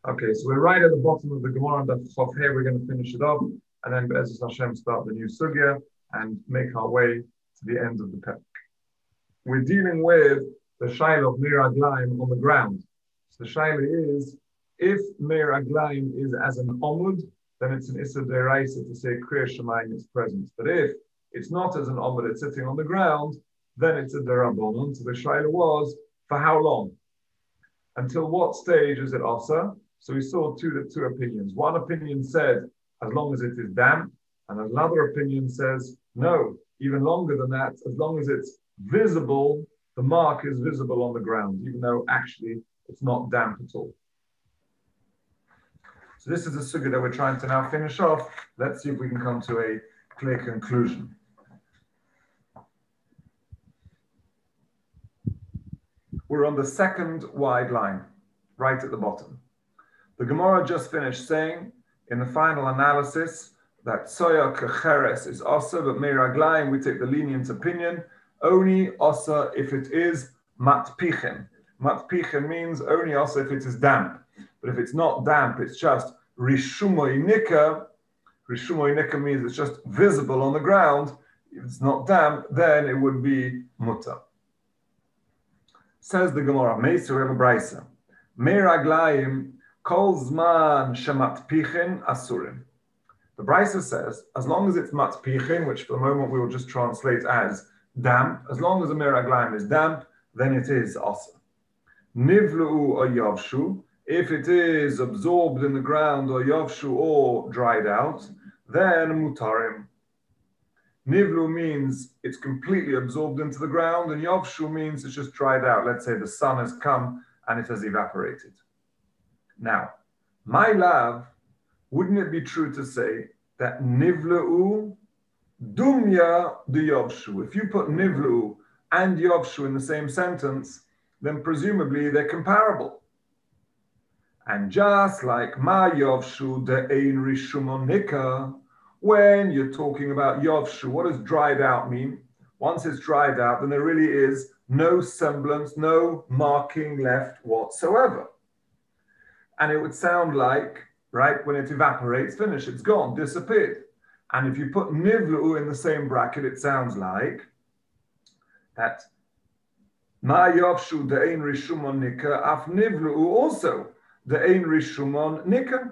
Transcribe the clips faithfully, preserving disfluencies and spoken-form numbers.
Okay, so we're right at the bottom of the Gemara and the Chof here. We're going to finish it up, and then Be'ezus Hashem start the new sugya and make our way to the end of the perek. We're dealing with the Shaila of Meir Aglaim on the ground. So the Shaila is, if Meir Aglaim is as an Omud, then it's an Issa Deraisa to say Kriya Shema in its presence. But if it's not as an Omud, it's sitting on the ground, then it's a Derabonon. So the Shaila was, for how long? Until what stage is it Asa? So we saw two, two opinions. One opinion said, as long as it is damp, and another opinion says, no, even longer than that, as long as it's visible, the mark is visible on the ground, even though actually it's not damp at all. So this is a sugya that we're trying to now finish off. Let's see if we can come to a clear conclusion. We're on the second wide line, right at the bottom. The Gemara just finished saying in the final analysis that Soya Kecheres is Asa, but Meir Aglaim, we take the lenient opinion, only Asa if it is Matpichen. Matpichen means only Asa if it is damp. But if it's not damp, it's just Rishumoy Nika. Rishumoy Nika means it's just visible on the ground. If it's not damp, then it would be Muta. Says the Gemara, Meisur, we have a Braisa. Meir Aglaim Kol Zman Shemat Pichin Asurim. The Braisa says, as long as it's Matpichin, which for the moment we will just translate as damp, as long as the Meir Aglaim is damp, then it is Asa. Nivlu or Yavshu, if it is absorbed in the ground or Yavshu or dried out, then Mutarim. Nivlu means it's completely absorbed into the ground, and Yavshu means it's just dried out. Let's say the sun has come and it has evaporated. Now, my love, wouldn't it be true to say that Nivlu Dumya de Yavshu? If you put Nivlu and Yavshu in the same sentence, then presumably they're comparable. And just like Ma Yavshu de Ein Rishumon Nika, when you're talking about Yavshu, what does dried out mean? Once it's dried out, then there really is no semblance, no marking left whatsoever. And it would sound like, right, when it evaporates, finish, it's gone, disappeared. And if you put Nivlu in the same bracket, it sounds like that Ma Yavshu de Ein Rishumon Nika, Af Nivlu also de Ein Rishumon Nika.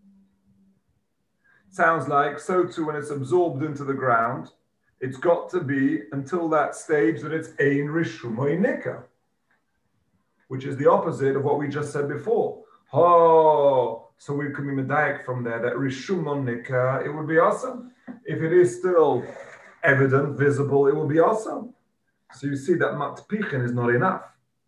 Sounds like, so too when it's absorbed into the ground, it's got to be until that stage that it's Ein Rishumoy Nika, which is the opposite of what we just said before. Oh, so we can be medayek from there that Rishumon Nika, it would be awesome. If it is still evident, visible, it will be awesome. So you see that Matpichin is not enough.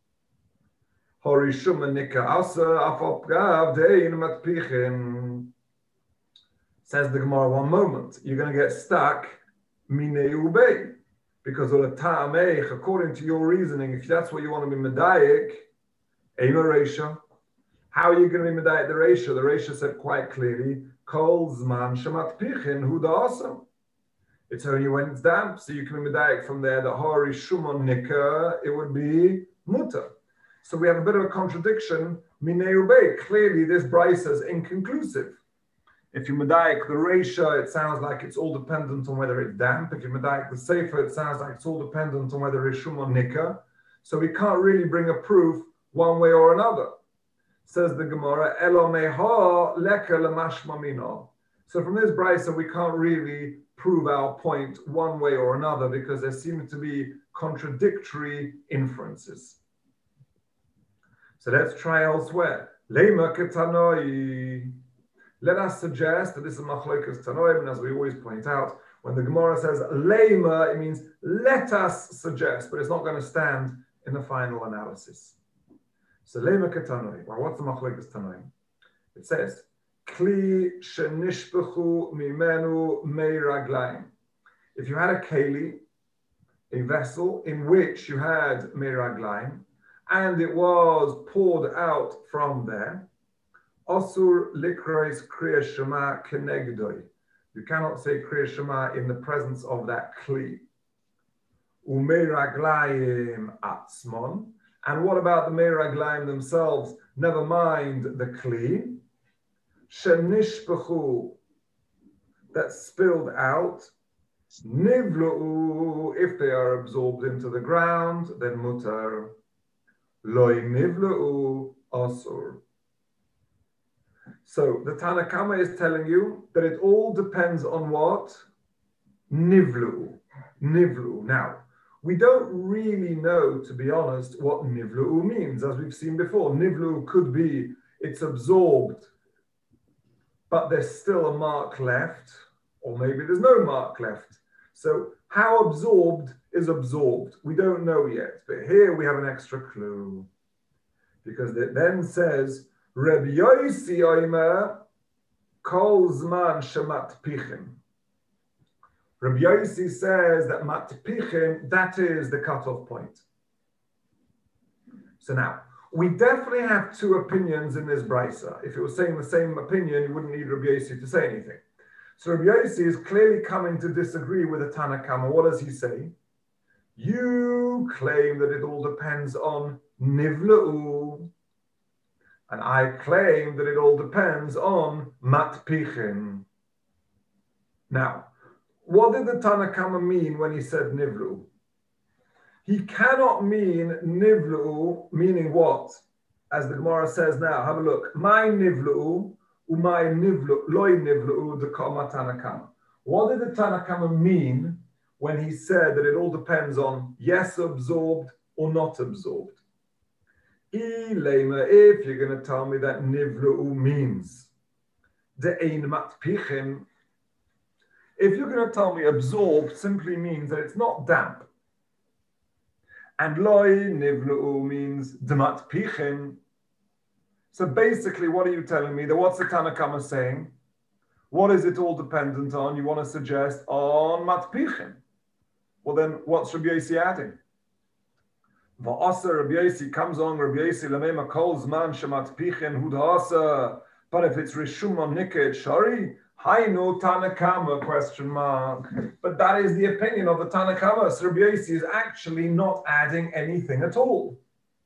Horishumon Nika asa afopgav dein Matpichin. Says the Gemara, one moment, you're going to get stuck, minei ubei, because according to your reasoning, if that's what you want to be medayik, ema reisha. How are you going to be medayik the reisha? The reisha said quite clearly, kol zman shemat pichin hu da'asam. It's only when it's damp, so you can be medayik from there. The hori shumon nika, it would be muta. So we have a bit of a contradiction. Minei ubei. Clearly, this brisa is inconclusive. If you medayik the reisha, it sounds like it's all dependent on whether it's damp. If you medayik the sefer, it sounds like it's all dependent on whether it's shumon nika. So we can't really bring a proof one way or another. Says the Gemara, Elo meha leka lemashma mino. So from this brisa, we can't really prove our point one way or another because there seem to be contradictory inferences. So let's try elsewhere. Leima ketanoi. Let us suggest that this is Machlokas Tanoim, and as we always point out, when the Gemara says Leima, it means let us suggest, but it's not going to stand in the final analysis. So Leima Ketanoim. Well, what's the Machlokas Tanoim? It says Kli shenishbechu mimenu mei raglaim. If you had a keli, a vessel in which you had mei raglaim, and it was poured out from there, Osur likrois kriya shema kenegdoi. You cannot say kriya shema in the presence of that kli. Umei raglayim atzmon, And what about the Meiraglaim themselves? Never mind the Kli. Shenishpachu, that spilled out. Nivlu'u, if they are absorbed into the ground, then mutar. Loi nivlu'u asur. So the Tanna Kama is telling you that it all depends on what? Nivlu'u. Nivlu'u. Now, we don't really know, to be honest, what nivlu'u means. As we've seen before, nivlu'u could be it's absorbed, but there's still a mark left, or maybe there's no mark left. So how absorbed is absorbed? We don't know yet, but here we have an extra clue. Because it then says, Reb Yosi Oimer kol zman shemat pichin. Reb Yosi says that matpichin, that is the cutoff point. So now, we definitely have two opinions in this brisa. If it was saying the same opinion, you wouldn't need Reb Yosi to say anything. So Reb Yosi is clearly coming to disagree with the Tanna Kama. What does he say? You claim that it all depends on nivlu'u, and I claim that it all depends on matpichin. Now, what did the Tanna Kama mean when he said nivlu'u? He cannot mean nivlu'u, meaning what? As the Gemara says now, have a look. My nivlu'u, umay nivlu'u, loy nivlu'u, the kama Tanna Kama. What did the Tanna Kama mean when he said that it all depends on yes absorbed or not absorbed? If you're going to tell me that nivlu'u means the ein matpichin, if you're going to tell me absorbed simply means that it's not damp, and loy nivlu'u means the matpichin, so basically what are you telling me? That what's the Tanna Kama saying? What is it all dependent on? You want to suggest on matpichin. Well then, what's Rabbi Yosi adding? Va'asa Rabbi Yosi comes on Rabbi Yosi lamema kol zman shemat pichin hudasa. But if it's rishum on niked shari, hainu Tanna Kama question mark. But that is the opinion of the Tanna Kama. So Rabbi Yosi is actually not adding anything at all.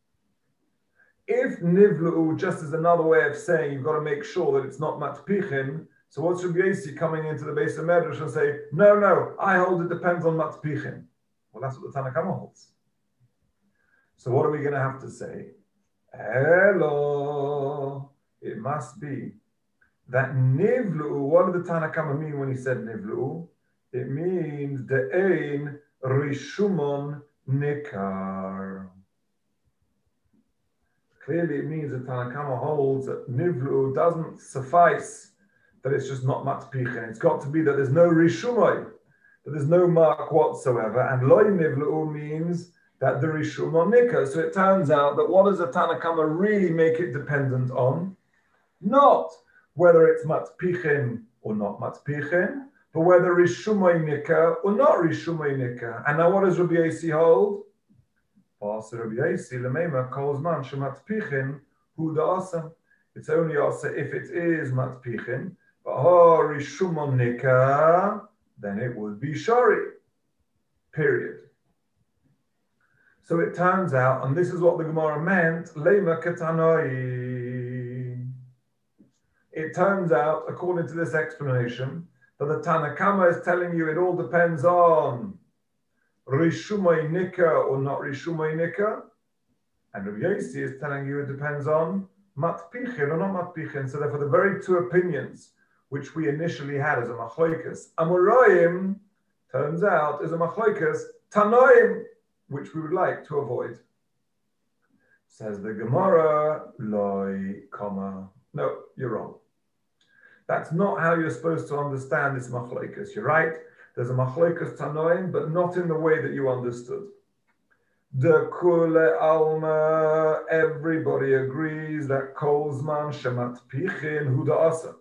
If nivlu'u just is another way of saying you've got to make sure that it's not matpichin, so what's Rabbi Yosi coming into the base of Medrash and say, no, no, I hold it depends on matpichin. Well, that's what the Tanna Kama holds. So what are we going to have to say? Hello. It must be that nivlu'u, what did the Tanna Kama mean when he said nivlu'u? It means the ein rishumon nikar. Clearly it means that Tanna Kama holds that nivlu'u doesn't suffice, that it's just not matpichin. It's got to be that there's no rishumai, that there's no mark whatsoever. And loy nivlu'u means that the rishum on nikah. So it turns out that what does the Tanna Kama really make it dependent on? Not whether it's matpichin or not matpichin, but whether rishumay nikah or not rishumay nikah. And now what does Rabbi Yosi hold? Rabbi Yosi lemema calls man shematpichin hu da'asa. It's only asa if it is matpichin, but ha rishum on nikah, then it would be shari. Period. So it turns out, and this is what the Gemara meant, lema katanoi. It turns out, according to this explanation, that the Tanna Kama is telling you it all depends on rishumay nikah or not rishumay nikah, and Rabbi Yosi is telling you it depends on matpichin or not matpichin. So therefore, the very two opinions which we initially had as a machloikas Amoraim turns out is a machloikas Tanoim, which we would like to avoid. Says the Gemara, loy, comma. No, you're wrong. That's not how you're supposed to understand this machloikas. You're right. There's a machloikas tanoim, but not in the way that you understood. The kule alma, everybody agrees that kol zman shemat pichin hu da'asa.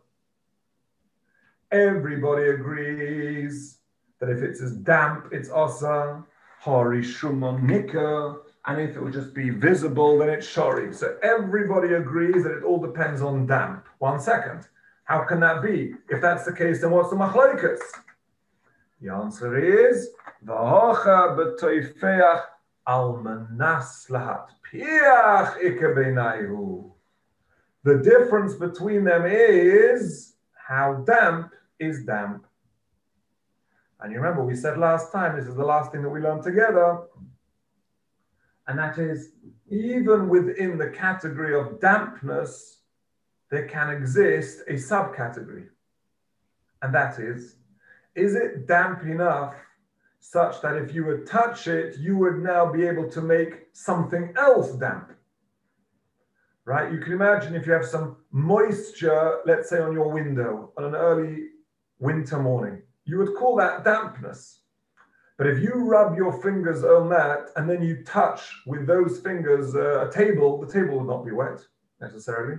Everybody agrees that if it's as damp, it's asa. Hari shumon nikah, and if it would just be visible, then it's shari. So everybody agrees that it all depends on damp. One second. How can that be? If that's the case, then what's the machloikas? The answer is v'hocha b'toifeach al manas lahat piach ikebenayu. The difference between them is how damp is damp. And you remember we said last time, this is the last thing that we learned together, and that is, even within the category of dampness, there can exist a subcategory. And that is, is it damp enough such that if you would touch it, you would now be able to make something else damp? Right? You can imagine if you have some moisture, let's say on your window on an early winter morning, you would call that dampness. But if you rub your fingers on that and then you touch with those fingers uh, a table, the table will not be wet necessarily.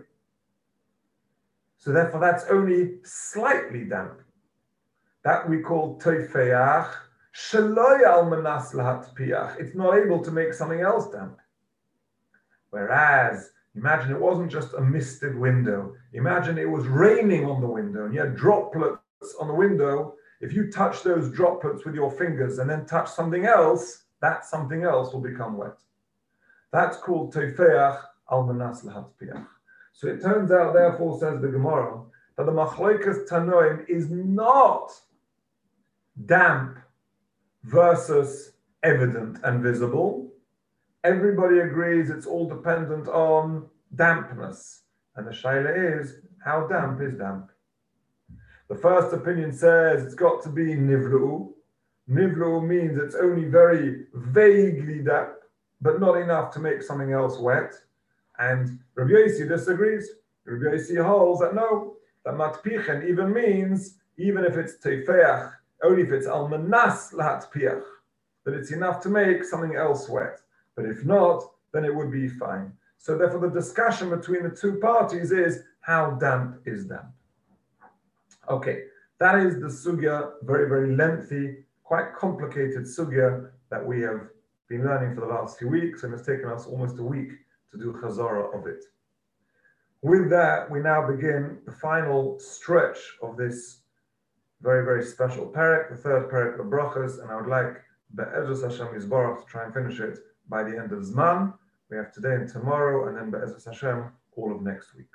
So therefore that's only slightly damp. That we call teifeach, sheloy al manas lahat piach. It's not able to make something else damp. Whereas, imagine it wasn't just a misted window. Imagine it was raining on the window and you had droplets on the window. If you touch those droplets with your fingers and then touch something else, that something else will become wet. That's called teifeach al manas lahat piach. So it turns out, therefore, says the Gemara, that the machlokas tanoim is not damp versus evident and visible. Everybody agrees it's all dependent on dampness. And the shaila is, how damp is damp? The first opinion says it's got to be nivlu. Nivlu means it's only very vaguely damp, but not enough to make something else wet. And Rabbi Yossi disagrees. Rabbi Yossi holds that no, that matpichen even means, even if it's teifeach, only if it's al manas lahat piach, that it's enough to make something else wet. But if not, then it would be fine. So therefore the discussion between the two parties is, how damp is damp? Okay, that is the sugya, very, very lengthy, quite complicated sugya that we have been learning for the last few weeks, and it's taken us almost a week to do chazara of it. With that, we now begin the final stretch of this very, very special parak, the third parak of brachas, and I would like Be'ezus Hashem Yisbarach to try and finish it by the end of Zman. We have today and tomorrow, and then Be'ezus Hashem all of next week.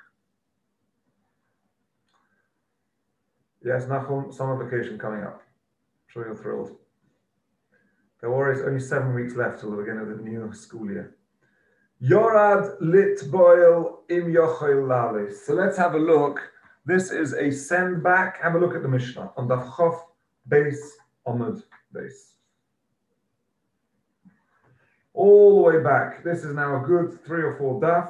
Yes, Nachum, summer vacation coming up. I'm sure you're thrilled. Don't worry, it's only seven weeks left till the beginning of the new school year. Yorad lit boil im yochel lalis. So let's have a look. This is a send back. Have a look at the Mishnah on Daf Chof base Amud base. All the way back. This is now a good three or four daf.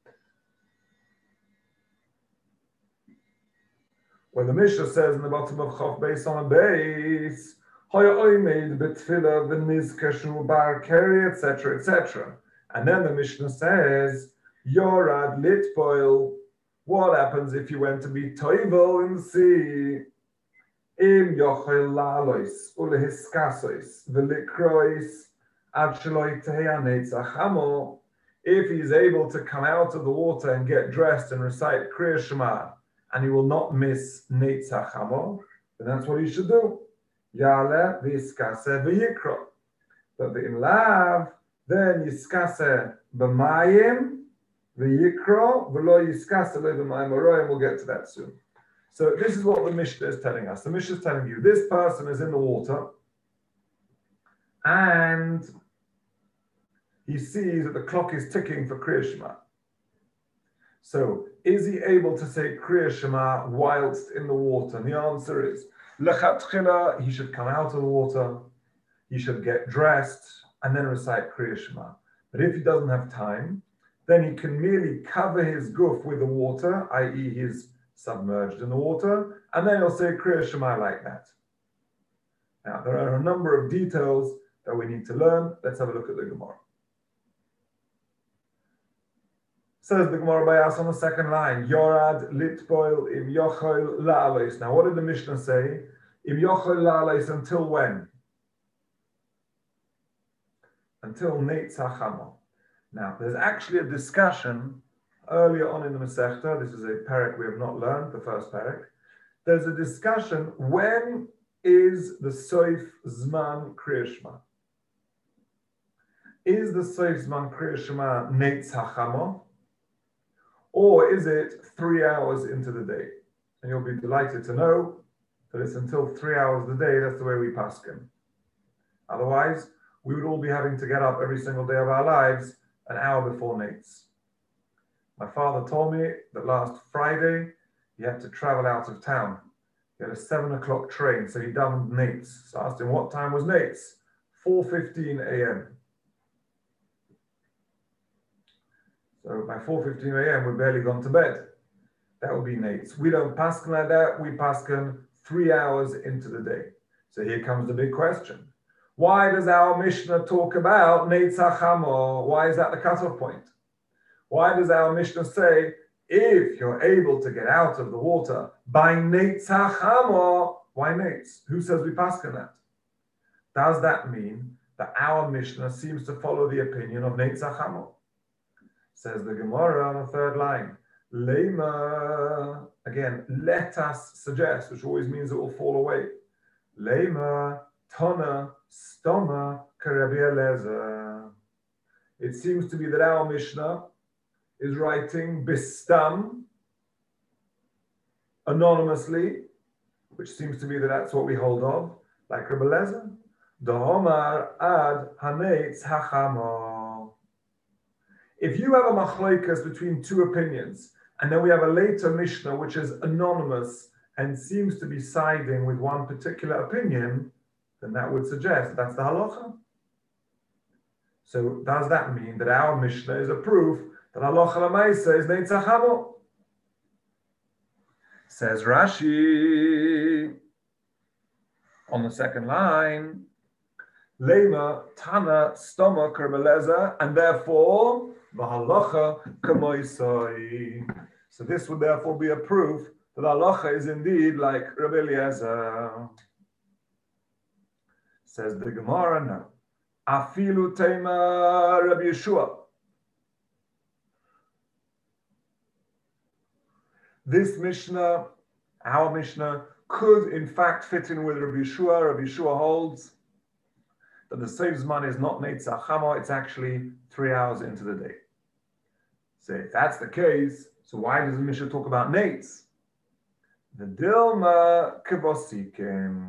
Where the Mishnah says in the bottom of Chof base on a base, Hoya oimed betfila v'nizkashu bar keri, et cetera, et cetera. And then the Mishnah says, Yorad lit boil. What happens if you went to be toivel in the sea? Im yochel lalois ulehiskasois v'likrois ad sheloi tehanetz achamo. If he's able to come out of the water and get dressed and recite Kriya Shema, and he will not miss Neitz HaChamo, then that's what he should do. Yale v'iskase v'yikro. But v'im lav, then yiskase b'mayim v'yikro v'lo yiskase lo b'mayim oroyim. We'll get to that soon. So this is what the Mishnah is telling us. The Mishnah is telling you, this person is in the water, and he sees that the clock is ticking for Kriya Shema. So, is he able to say Kriya Shema whilst in the water? And the answer is, Lechatchila, he should come out of the water, he should get dressed, and then recite Kriya Shema. But if he doesn't have time, then he can merely cover his guf with the water, that is he's submerged in the water, and then he'll say Kriya Shema like that. Now, there are a number of details that we need to learn. Let's have a look at the Gemara. Says the Gemara by us on the second line, Yorad litboil im yochel la'alois. Now, what did the Mishnah say? Im yochel la'alois until when? Until Neitz HaChamo. Now, there's actually a discussion earlier on in the Masechta. This is a parak we have not learned, the first parak. There's a discussion, when is the Soif Zman Kriya Shema? is the Seif Zman Kriya Shema Neitz HaChama, or is it three hours into the day? And you'll be delighted to know that it's until three hours of the day. That's the way we paskin. Otherwise, we would all be having to get up every single day of our lives an hour before Neitz. My father told me that last Friday he had to travel out of town. He had a seven o'clock train, so he done Neitz. So I asked him, what time was Neitz? four fifteen a.m. So by four fifteen a.m. we've barely gone to bed. That would be Neitz. We don't paskin like that. We paskin three hours into the day. So here comes the big question. Why does our Mishnah talk about Neitz HaChama? Why is that the cutoff point? Why does our Mishnah say, if you're able to get out of the water by Neitz HaChama, why Neitz? Who says we paskin that? Does that mean that our Mishnah seems to follow the opinion of Neitz HaChama? Says the Gemara on the third line. Lema, again, let us suggest, which always means it will fall away. Lema, Tona, Stoma, Karabi Eliezer. It seems to be that our Mishnah is writing Bistam, anonymously, which seems to be that that's what we hold of, like Rabbi Eliezer. Dahomar ad Haneitz HaChama. If you have a machloikas between two opinions, and then we have a later Mishnah which is anonymous and seems to be siding with one particular opinion, then that would suggest that's the halacha. So does that mean that our Mishnah is a proof that halacha l'maisa is Neitz HaChama? Says Rashi on the second line, Lema Tana Stoma Kermeleza, and therefore V'halacha Kamoisai. So this would therefore be a proof that halacha is indeed like Rabbi Eliezer. Says the Gemara now. Afilu Tema Rabbi Yeshua. This Mishnah, our Mishnah, could in fact fit in with Rabbi Yeshua. Rabbi Yeshua holds that the Seif Zman is not Neitz HaChama, it's actually three hours into the day. So if that's the case, so why does the Mishnah talk about Neitz? The Dilma Kevosikim.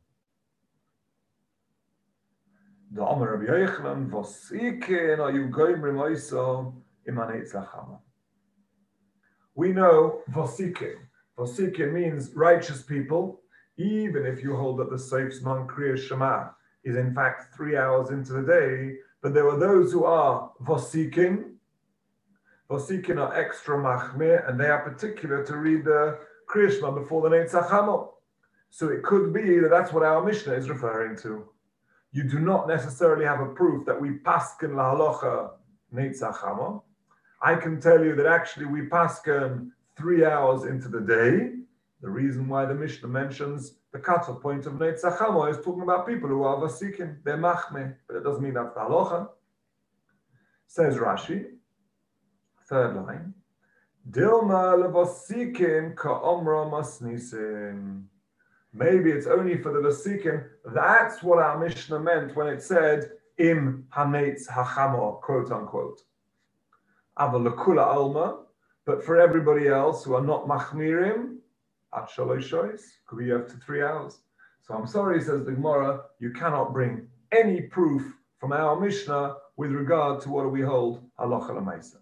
The Omer Rabbi Yochanan Vosikin, are you going Rimoiso Ima Neitz HaChama? We know Vosikin. Vosikin means righteous people, even if you hold that the Seif Zman Kriya Shema is in fact three hours into the day, but there are those who are Vosikin. Vosikin are extra machmir, and they are particular to read the Kriya Shema before the Neitz HaChama. So it could be that that's what our Mishnah is referring to. You do not necessarily have a proof that we paskin la halacha Neitz HaChama. I can tell you that actually we paskin three hours into the day. The reason why the Mishnah mentions the cutoff point of Neitz HaChama is talking about people who are vasikin, they're machmeh, but it doesn't mean that's the halacha. Says Rashi, third line, Dilma levasikin ka'omra masnisin. Maybe it's only for the vasikin. That's what our Mishnah meant when it said im haneitz hachama, quote unquote. Aval lekula alma, but for everybody else who are not machmirim, at shalosh shois, could be up to three hours. So I'm sorry, says the Gemara, you cannot bring any proof from our Mishnah with regard to what we hold halacha l'maisa.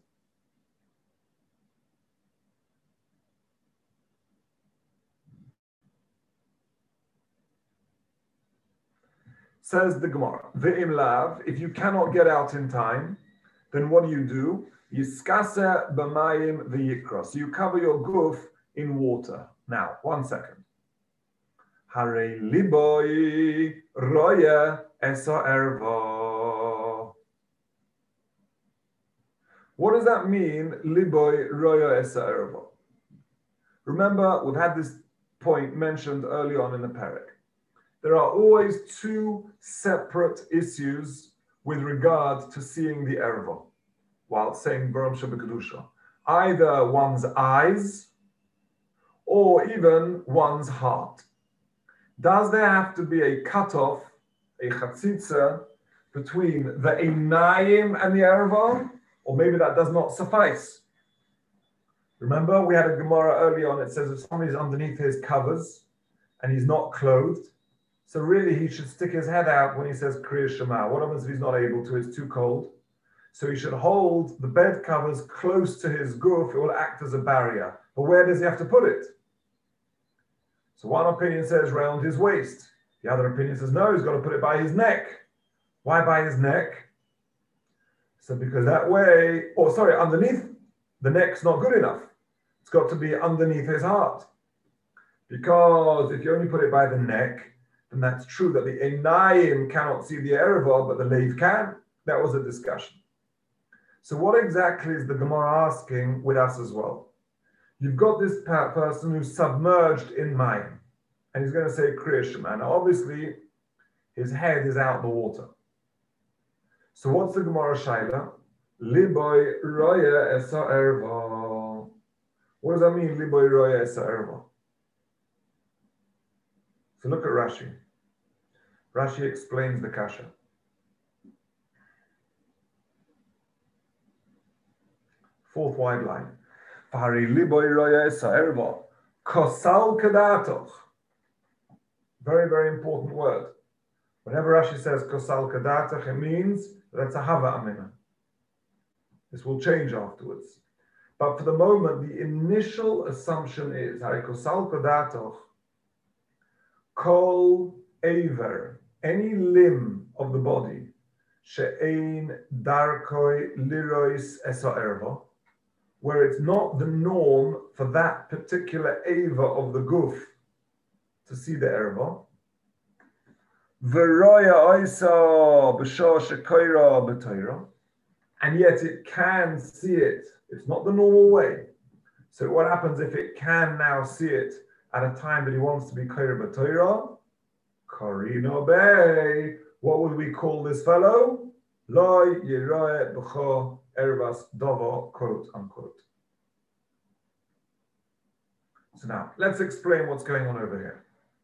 Says the Gemara, Ve'im lav, if you cannot get out in time, then what do you do? Yiskase b'mayim v'yikra. So you cover your guf in water. Now, one second. Harei liboi roya esa erva. What does that mean, liboi roya esa erva? Remember, we've had this point mentioned early on in the parak. There are always two separate issues with regard to seeing the erva while saying Baram Shabbat. Either one's eyes or even one's heart. Does there have to be a cutoff, a chatzitza, between the Einayim and the Erva, or maybe that does not suffice. Remember, we had a Gemara early on, it says if somebody's underneath his covers and he's not clothed, so really he should stick his head out when he says Kriya Shema. What happens if he's not able to, it's too cold? So he should hold the bed covers close to his goof, it will act as a barrier. But where does he have to put it? So one opinion says round his waist. The other opinion says no, he's got to put it by his neck. Why by his neck? So because that way, or sorry, underneath the neck's not good enough. It's got to be underneath his heart. Because if you only put it by the neck, then that's true that the Einayim cannot see the Ereva, but the Leiv can. That was a discussion. So what exactly is the Gemara asking with us as well? You've got this person who's submerged in Mayim, and he's going to say Kriya Shema. Now obviously, his head is out of the water. So what's the Gemara Shaila? Liboy roya esa erva. What does that mean, liboy roya esa erva? So look at Rashi. Rashi explains the kasha. Fourth wide line. Fari liboy roya esa erva. Kosal kadatoch. Very, very important word. Whenever Rashi says kosal kadatoch, it means that's a hava amina. This will change afterwards. But for the moment, the initial assumption is hari kosal kadatoch. Kol aver, any limb of the body, she'ein darkoi lirois esa erva, where it's not the norm for that particular ava of the guf to see the erva. V'roya oisa b'shah shekoira b'toira, and yet it can see it. It's not the normal way. So what happens if it can now see it at a time that he wants to be Kaira B'Torah? Karino Bey. What would we call this fellow? Loi Yeroe B'cho Ervas Dovo, quote unquote. So now, let's explain what's going on over here.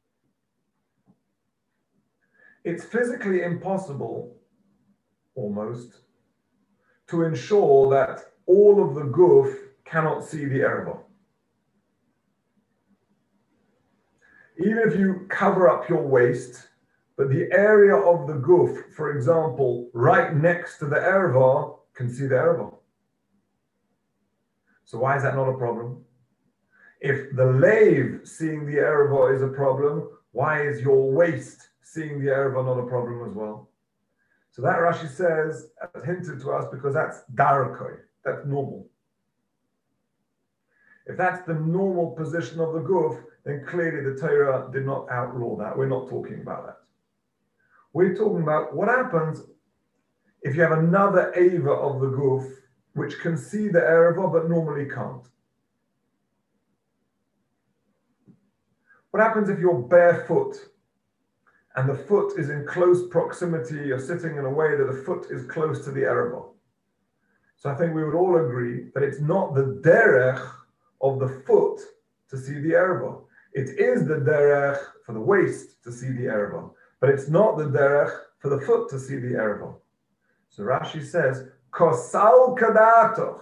It's physically impossible, almost, to ensure that all of the guf cannot see the erva. Even if you cover up your waist, but the area of the guf, for example, right next to the erva, can see the erva. So why is that not a problem? If the leiv seeing the erva is a problem, why is your waist seeing the erva not a problem as well? So that Rashi says, as hinted to us, because that's darakoi, that's normal. If that's the normal position of the guf, then clearly the Torah did not outlaw that. We're not talking about that. We're talking about what happens if you have another ava of the guf which can see the erva but normally can't. What happens if you're barefoot and the foot is in close proximity, you're sitting in a way that the foot is close to the erva? So I think we would all agree that it's not the derech of the foot to see the erva. It is the derech for the waist to see the erva, but it's not the derech for the foot to see the erva. So Rashi says, Kosal kadatoch.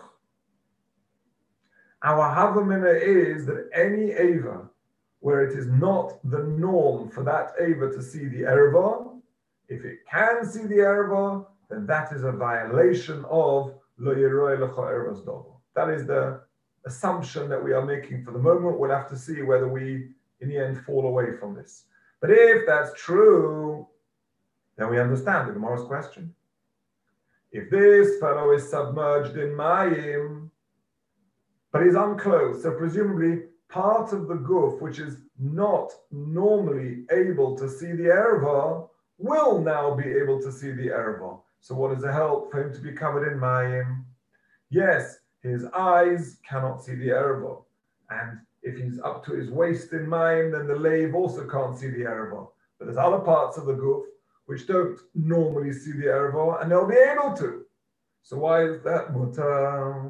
Our havamina is that any ava where it is not the norm for that ava to see the erva, if it can see the erva, then that is a violation of lo yeroi lecha ervas dovo. That is the assumption that we are making for the moment. We'll have to see whether we, in the end, fall away from this. But if that's true, then we understand the Gemara's question. If this fellow is submerged in Mayim, but he's unclothed, so presumably part of the guf, which is not normally able to see the erva, will now be able to see the erva. So what is the help for him to be covered in Mayim? Yes, his eyes cannot see the erva. And if he's up to his waist in Mayim, then the leiv also can't see the erva. But there's other parts of the guf which don't normally see the erva, and they'll be able to. So why is that mutar?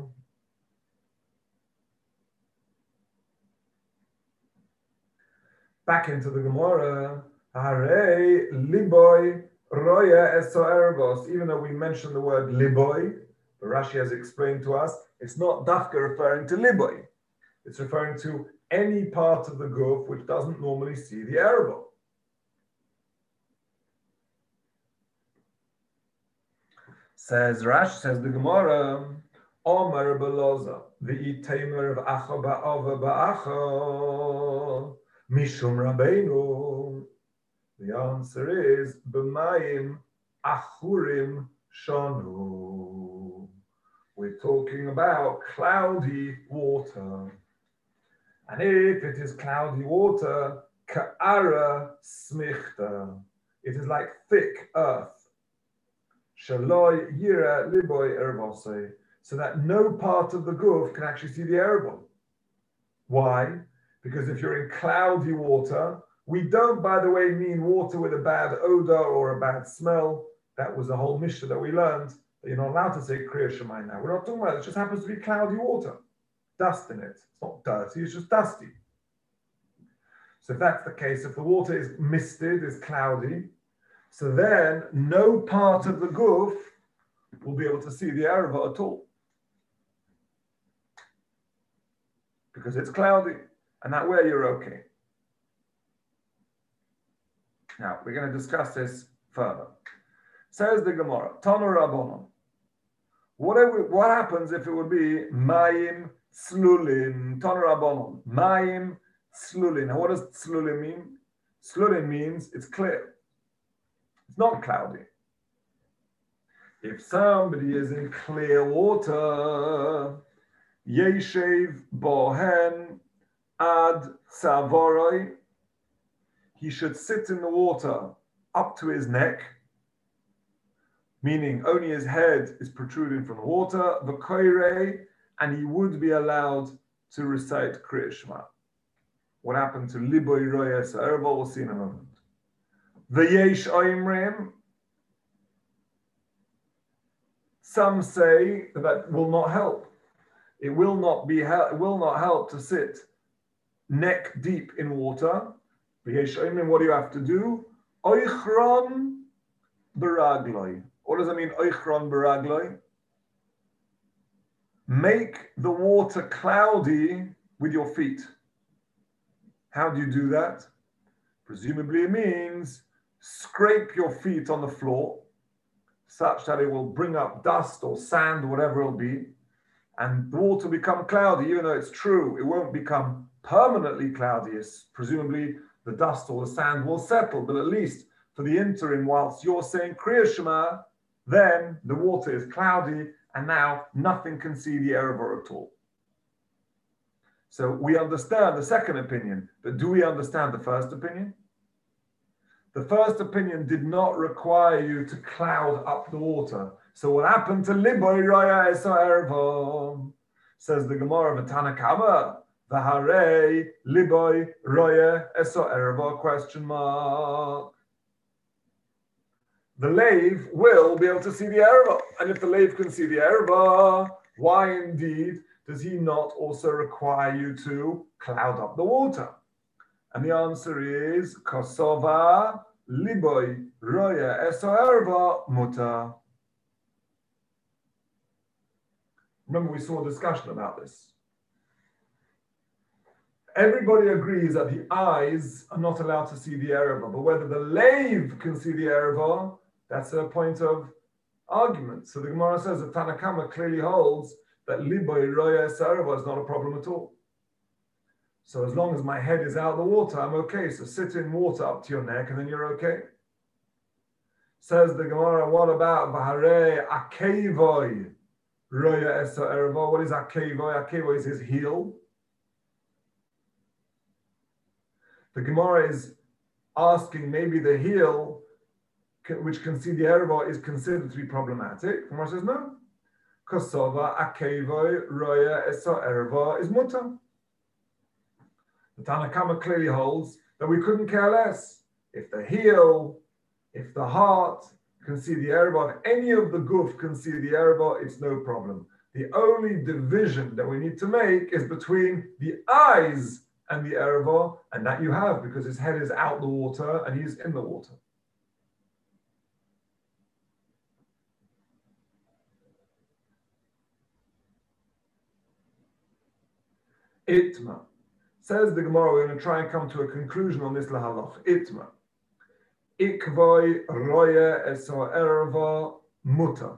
Back into the Gemara. Hare liboy Roya eso ervos, even though we mentioned the word liboy, but Rashi has explained to us, it's not dafka referring to liboy. It's referring to any part of the guf which doesn't normally see the ervo. Says Rashi, says the Gemara, Omer beloza, the tamer of acha ba'ava ba'acha, mishum rabbeinu. The answer is b'mayim achurim shanu. We're talking about cloudy water. And if it is cloudy water, ka'ara smichta, it is like thick earth. Shaloi yira liboy ervose, so that no part of the guf can actually see the ervo. Why? Because if you're in cloudy water, we don't, by the way, mean water with a bad odor or a bad smell. That was the whole Mishnah that we learned, that you're not allowed to say Kriya Shemayim now. We're not talking about it. It just happens to be cloudy water. Dust in it. It's not dirty, it's just dusty. So if that's the case, if the water is misted, is cloudy, so then no part of the guf will be able to see the erva at all. Because it's cloudy. And that way you're okay. Now, we're going to discuss this further. Says the Gemara, Tanu Rabbanon. What, what happens if it would be Mayim Slulin? Tanu Rabbanon. Mayim Slulin. Now, what does Slulin mean? Slulin means it's clear. It's not cloudy. If somebody is in clear water, Yeshev Bohen Ad Savoroi, he should sit in the water up to his neck, meaning only his head is protruding from the water, v'koirei, and he would be allowed to recite Kriya Shema. What happened to Liboy Roya Sa'erva, we'll see in a moment. V'yesh oimrim, some say that, that will not help. It will not be it will not help to sit neck deep in water. V'yesh oimrim, what do you have to do? Oichron beragloi. What does that mean, oichron beragloi? Make the water cloudy with your feet. How do you do that? Presumably it means scrape your feet on the floor such that it will bring up dust or sand or whatever it'll be, and the water will become cloudy. Even though it's true, it won't become permanently cloudy. It's presumably the dust or the sand will settle, but at least for the interim, whilst you're saying Kriya Shema, then the water is cloudy, and now nothing can see the erva at all. So we understand the second opinion, but do we understand the first opinion? The first opinion did not require you to cloud up the water. So what happened to Liboy Raya Eso Erva? Says the Gemara of Tanna Kama, V'harei Liboy Raya Eso Erva, question mark. The lave will be able to see the erva. And if the lave can see the erva, why indeed does he not also require you to cloud up the water? And the answer is Kosova Liboy Roya Eso Erva Muta. Remember, we saw a discussion about this. Everybody agrees that the eyes are not allowed to see the erva, but whether the lave can see the erva, that's a point of argument. So the Gemara says that Tanna Kama clearly holds that Liboy Roya Eso Erva is not a problem at all. So as long as my head is out of the water, I'm okay. So sit in water up to your neck and then you're okay. Says the Gemara, what about V'harei Akevoy Roya Eso Erva? What is Akevoy? Akevoy is his heel. The Gemara is asking maybe the heel, which can see the erva, is considered to be problematic. The Gemara says no. Kosova Akevoy Roya Eso Erva is muta. The Tanna Kama clearly holds that we couldn't care less. If the heel, if the heart can see the erva, if any of the guf can see the erva, it's no problem. The only division that we need to make is between the eyes and the erva, and that you have because his head is out the water and he's in the water. Itma. Says the Gemara, we're going to try and come to a conclusion on this lahaloch. Itma. Ikvoi roya eso erva muta.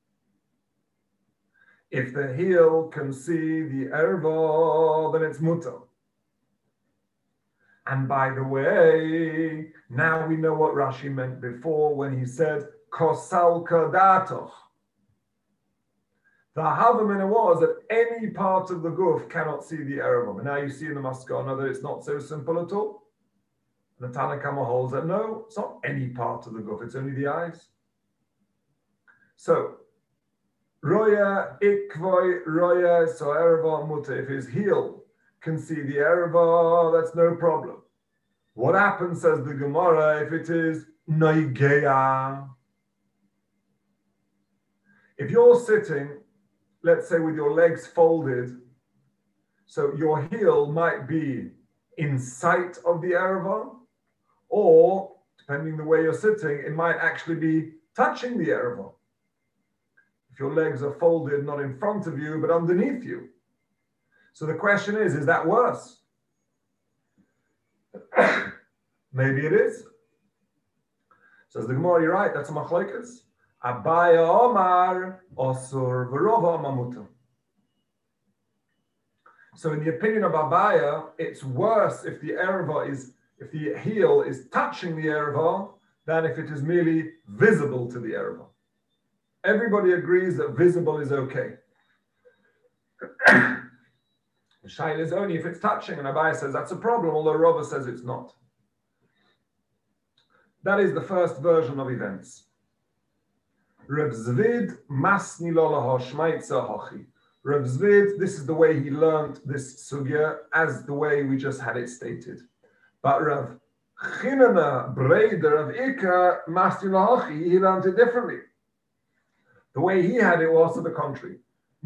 If the heel can see the erva, then it's muta. And by the way, now we know what Rashi meant before when he said kosal kadatoch. The Havamina was that any part of the guf cannot see the erva. But now you see in the Maskana that it's not so simple at all. The Tanakama holds that no, it's not any part of the guf, it's only the eyes. So, roya ikvoi roya so erva muta. If his heel can see the erva, that's no problem. What happens, says the Gemara, if it is noigeya? If you're sitting, let's say with your legs folded, so your heel might be in sight of the erva, or depending the way you're sitting, it might actually be touching the erva. If your legs are folded, not in front of you, but underneath you. So the question is, is that worse? Maybe it is. Says the Gemara, you're right, that's a machlokes. Abaya Omar Osur Verova Mamuta. So in the opinion of Abaya, it's worse if the erva is, if the heel is touching the erva than if it is merely visible to the erva. Everybody agrees that visible is okay. The shaila is only if it's touching, and Abaya says that's a problem, although Rava says it's not. That is the first version of events. Reb Zvid masni lo laho shmaitza hochi. Reb Zvid, this is the way he learned this sugya, as the way we just had it stated. But Rav Chinana Breder of Ika masni lo hochi, he learned it differently. The way he had it was to the contrary.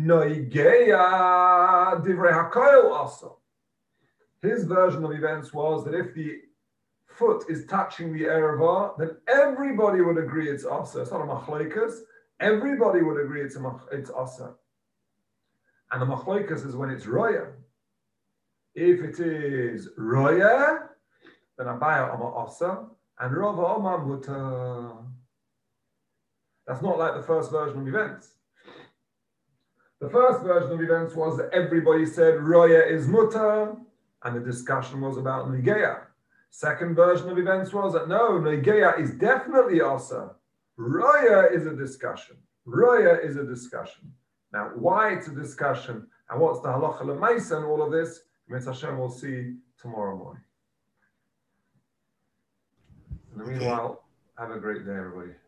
Noigeya divrei hakoil also. His version of events was that if the foot is touching the erva, then everybody would agree it's asa. It's not a machlokes. Everybody would agree it's a it's asa. And the machlokes is when it's roya. If it is roya, then Abaya Oma asa and Rava Oma muta. That's not like the first version of events. The first version of events was that everybody said roya is muta, and the discussion was about nigeya. Second version of events was that no, Negeya is definitely Asa. Roya is a discussion. Roya is a discussion. Now, why it's a discussion and what's the halacha l'maisa and all of this, Mitzvah Hashem will see tomorrow morning. In the meanwhile, have a great day, everybody.